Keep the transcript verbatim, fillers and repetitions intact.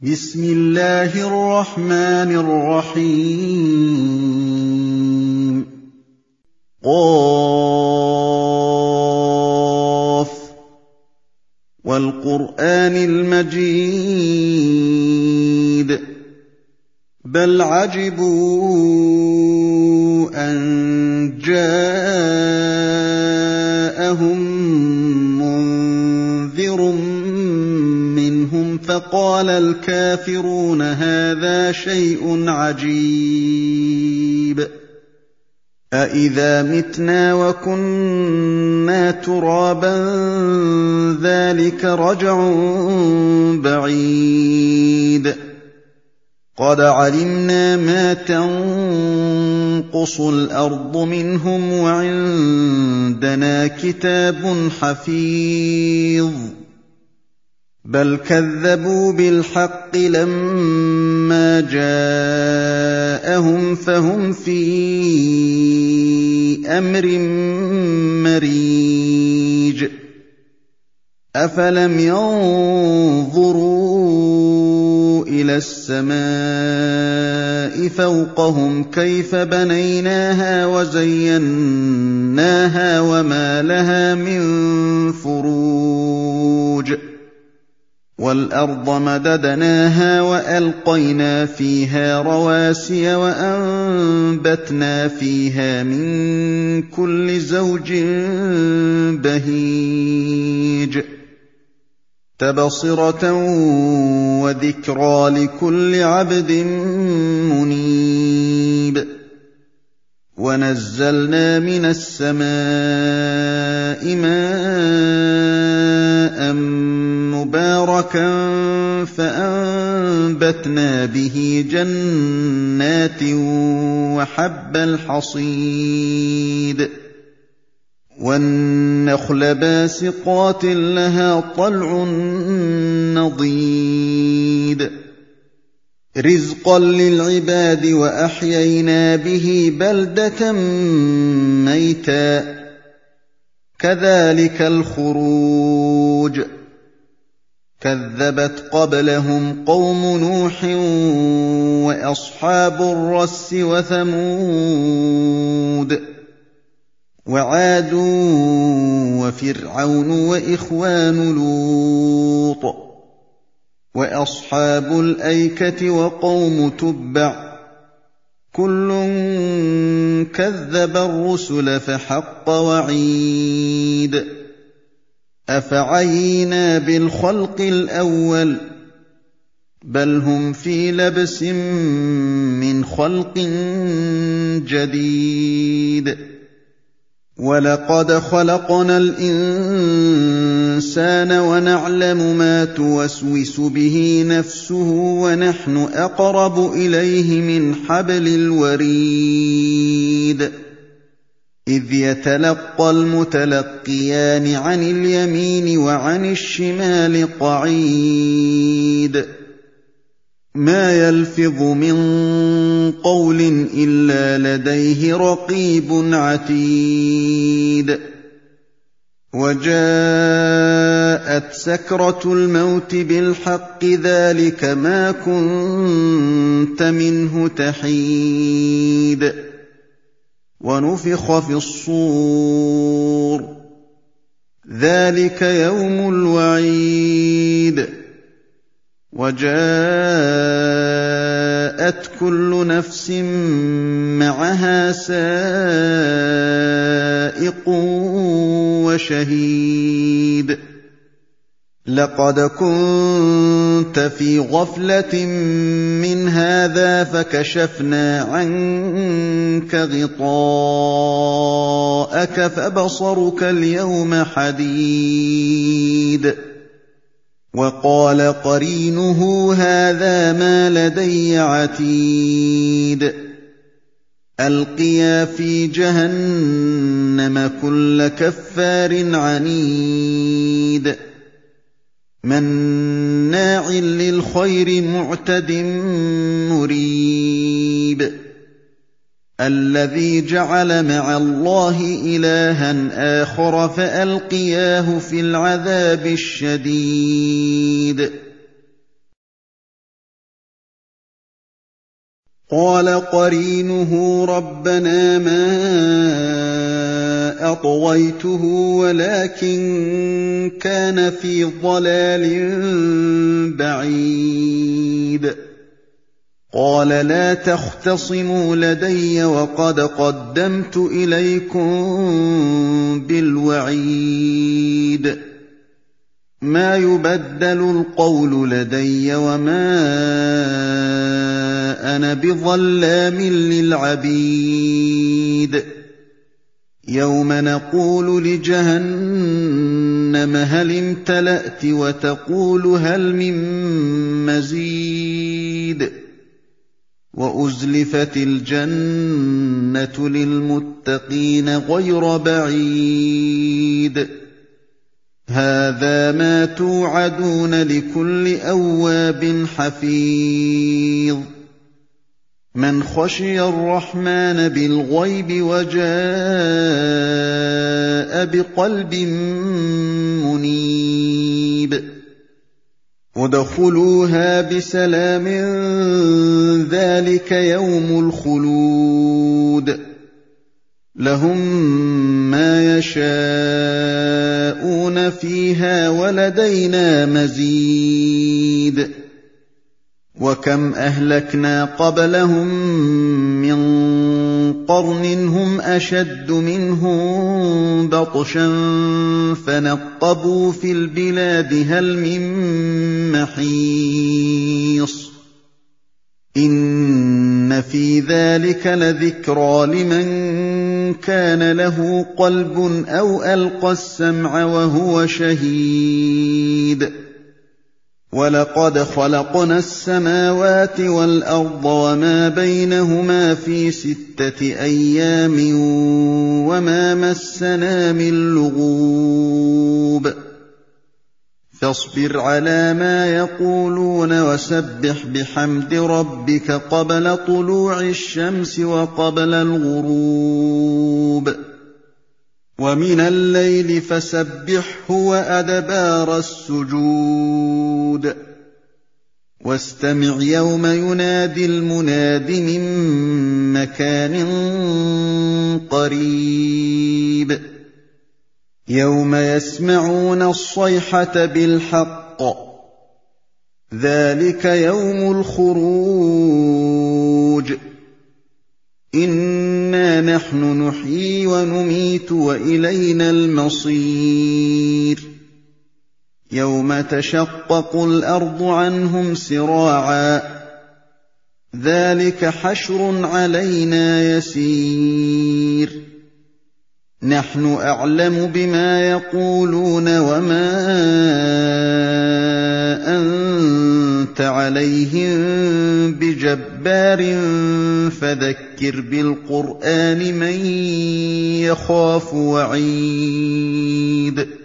بسم الله الرحمن الرحيم قاف والقرآن المجيد بل عجبوا أن جاءهم منذر منهم فقال الكافرون هذا شيء عجيب أإذا متنا وكنا ترابا ذلك رجع بعيد قد علمنا ما تنقص الأرض منهم وعندنا كتاب حفيظ بل كذبوا بالحق لما جاءهم فهم في أمر مريج أفلم ينظروا إلى السماء فوقهم كيف بنيناها وزيناها وما لها من فروج وَالْأَرْضَ مَدَدْنَاهَا وَأَلْقَيْنَا فِيهَا رَوَاسِيَ وَأَنبَتْنَا فِيهَا مِن كُلِّ زَوْجٍ بَهِيجٍ تَبْصِرَةً وَذِكْرَىٰ لِكُلِّ عَبْدٍ مُّنِيبٍ وَنَزَّلْنَا مِنَ السَّمَاءِ مَاءً مُبَارَكًا فَأَنبَتْنَا بِهِ جَنَّاتٍ وَحَبَّ الْحَصِيدِ وَالنَّخْلَ بَاسِقَاتٍ لَّهَا طَلْعٌ نَّضِيدٌ رِزْقًا لِّلْعِبَادِ وَأَحْيَيْنَا بِهِ بَلْدَةً مَّيْتًا كَذَٰلِكَ الْخُرُوجُ كَذَّبَتْ قَبْلَهُمْ قَوْمُ نُوحٍ وَأَصْحَابُ الرَّسِّ وَثَمُودُ وَعَادٌ وَفِرْعَوْنُ وَإِخْوَانُ لُوطٍ وَأَصْحَابُ الْأَيْكَةِ وَقَوْمُ تُبَّعٍ كُلٌّ كَذَّبَ الرُّسُلَ فَحَقَّ وَعِيدِ أَفَعَيِينَا بِالْخَلْقِ الْأَوَّلِ بَلْ هُمْ فِي لَبْسٍ مِّنْ خَلْقٍ جَدِيدٍ وَلَقَدْ خَلَقْنَا الْإِنسَانَ وَنَعْلَمُ مَا تُوَسْوِسُ بِهِ نَفْسُهُ وَنَحْنُ أَقْرَبُ إِلَيْهِ مِنْ حَبْلِ الْوَرِيدِ إِذْ يَتَلَقَّى الْمُتَلَقِّيَانِ عَنِ الْيَمِينِ وَعَنِ الشِّمَالِ قَعِيدٌ مَا يَلْفِظُ مِن قَوْلٍ إِلَّا لَدَيْهِ رَقِيبٌ عَتِيدٌ وَجَاءَتْ سَكْرَةُ الْمَوْتِ بِالْحَقِّ ذَٰلِكَ مَا كُنتَ مِنْهُ تَحِيدُ وَنُفِخَ فِي الصُّورِ ذَٰلِكَ يَوْمُ الْوَعِيدِ وَجَاءَتْ كُلُّ نَفْسٍ مَّعَهَا سَائِقٌ وَشَهِيدٌ لَقَدْ كُنتَ فِي غَفْلَةٍ مِّنْ هَٰذَا فَكَشَفْنَا عَنكَ غِطَاءَكَ فَبَصَرُكَ الْيَوْمَ حَدِيدٌ وَقَالَ قَرِينُهُ هَٰذَا مَا لَدَيَّ عَتِيدٌ أَلْقِيَا فِي جَهَنَّمَ كُلَّ كَفَّارٍ عَنِيدٍ مَّنَّاعٍ لِّلْخَيْرِ مُعْتَدٍ مُّرِيبٍ الَّذِي جَعَلَ مَعَ اللَّهِ إِلَٰهًا آخَرَ فَأَلْقِيَاهُ فِي الْعَذَابِ الشَّدِيدِ قَالَ قَرِينُهُ رَبَّنَا مَا أَطْغَيْتُهُ وَلَٰكِن كَانَ فِي ضَلَالٍ بَعِيدٍ قَالَ لَا تَخْتَصِمُوا لَدَيَّ وَقَدْ قَدَّمْتُ إِلَيْكُم بِالْوَعِيدِ مَا يُبَدَّلُ الْقَوْلُ لَدَيَّ وَمَا أَنَا بِظَلَّامٍ لِّلْعَبِيدِ يَوْمَ نَقُولُ لِجَهَنَّمَ هَلِ امْتَلَأْتِ وَتَقُولُ هَلْ مِن مَّزِيدٍ وَأُزْلِفَتِ الْجَنَّةُ لِلْمُتَّقِينَ غَيْرَ بَعِيدٍ هَٰذَا مَا تُوعَدُونَ لِكُلِّ أَوَّابٍ حَفِيظٍ مَّنْ خَشِيَ الرَّحْمَٰنَ بِالْغَيْبِ وَجَاءَ بِقَلْبٍ مُّنِيبٍ ادْخُلُوهَا بِسَلَامٍ ذَٰلِكَ يَوْمُ الْخُلُودِ لَهُم مَّا يَشَاءُونَ فِيهَا وَلَدَيْنَا مَزِيدٌ وَكَمْ أَهْلَكْنَا قَبْلَهُم مِّن قَرْنٍ هُمْ أَشَدُّ مِنْهُم بَطْشًا فَنَقَّبُوا فِي الْبِلَادِ هَلْ مِن مَّحِيصٍ إِنَّ فِي ذَٰلِكَ لَذِكْرَىٰ لِمَن كَانَ لَهُ قَلْبٌ أَوْ أَلْقَى السَّمْعَ وَهُوَ شَهِيدٌ وَلَقَدْ خَلَقْنَا السَّمَاوَاتِ وَالْأَرْضَ وَمَا بَيْنَهُمَا فِي سِتَّةِ أَيَّامٍ وَمَا مَسَّنَا مِن لُّغُوبٍ فاصبر على ما يقولون وسبح بحمد ربك قبل طلوع الشمس وقبل الغروب ومن الليل فسبحه وأدبار السجود واستمع يوم ينادي المناد من مكان قريب يوم يسمعون الصيحة بالحق ذلك يوم الخروج إنا نحن نحيي ونميت وإلينا المصير يوم تشقق الأرض عنهم سراعا ذلك حشر علينا يسير نحن أعلم بما يقولون وما أنت عليهم بجبار فذكر بالقرآن من يخاف وعيد